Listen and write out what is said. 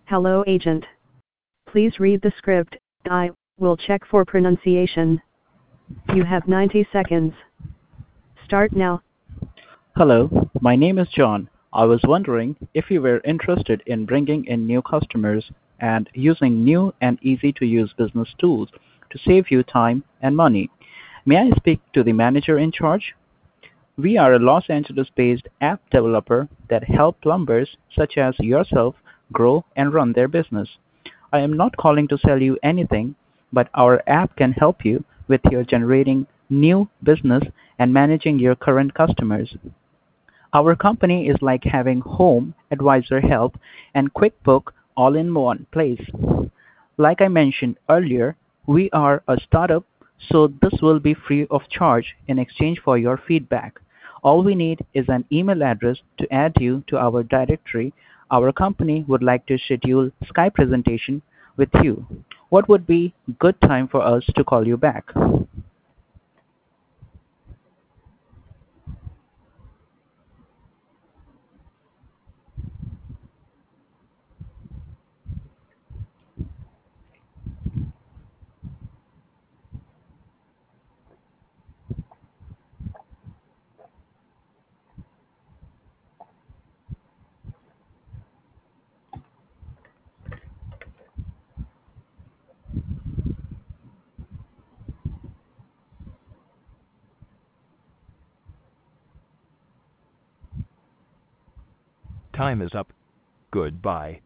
Hello agent. Please read the script. I will check for pronunciation. You have 90 seconds. Start now. Hello, my name is John. I was wondering if you were interested in bringing in new customers and using new and easy to use business tools to save you time and money. May I speak to the manager in charge? We are a Los Angeles based app developer that help plumbers such as yourself grow and run their business. I am not calling to sell you anything, but our app can help you with your generating new business and managing your current customers. Our company is like having home advisor help and QuickBook all in one place. Like I mentioned earlier, we are a startup, so this will be free of charge in exchange for your feedback. All we need is an email address to add you to our directory. Our company would like to schedule Skype presentation with you. What would be good time for us to call you back? Time is up. Goodbye.